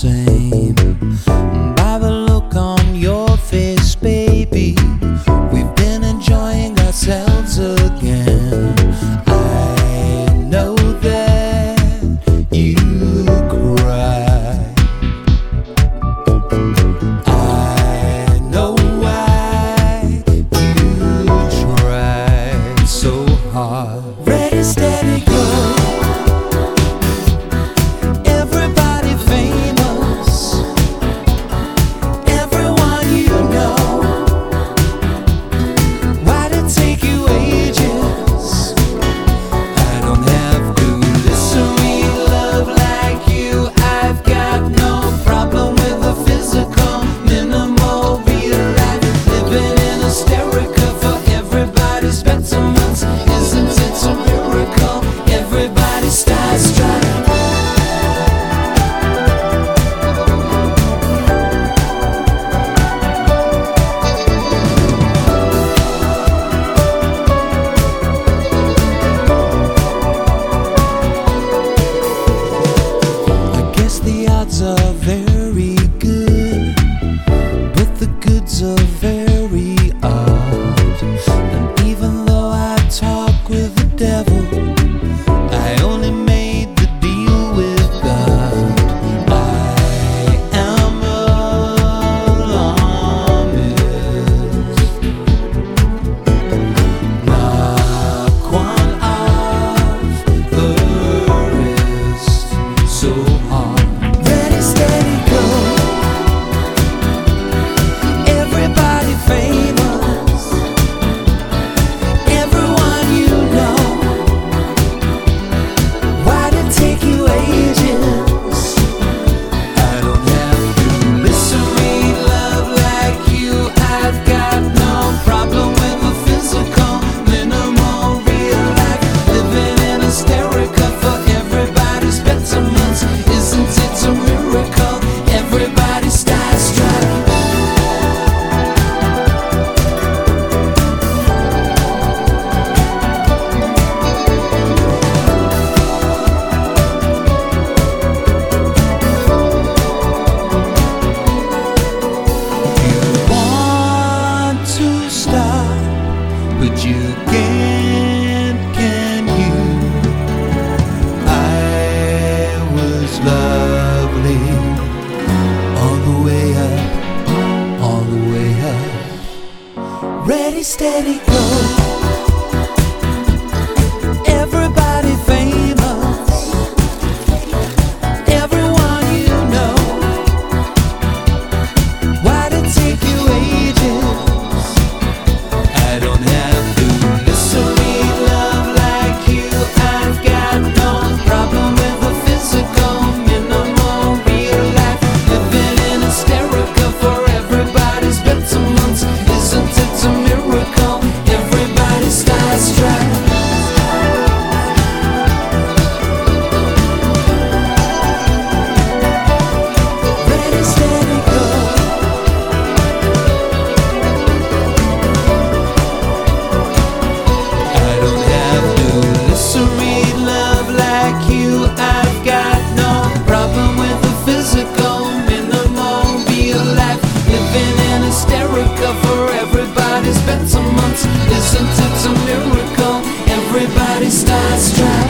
same. By the look on your face, baby, we've been enjoying ourselves again. I know that you cry. I know why you tried so hard. Ready, steady, go. Are very good, but the goods are very odd. And even though I talk with the devil, I only made the deal with God. I am alarmist, knock one off the wrist so hard. Steady, go. Everybody famous, everyone you know. Why'd it take you ages? I don't have to misery love like you. I've got no problem with the physical, minimal, real life. Living in hysterica for everybody's better months. Isn't it a miracle? Everybody starstruck. You want to stop, but you can't, can you? I was lovely on the way up, all the way up. Ready, steady, go. Everybody famous, everyone you know. Why'd it take you ages? I don't have to misery love like you. I've got no problem with the physical, minimal, real life. Living in hysterica for everybody's better months. Isn't it a miracle? Everybody starstruck. Ready, steady, go. I don't have to misery love like you. I've got no problem with the physical, minimal, real life. Living in hysterica for everybody's better months. Isn't it a miracle? Everybody starstruck.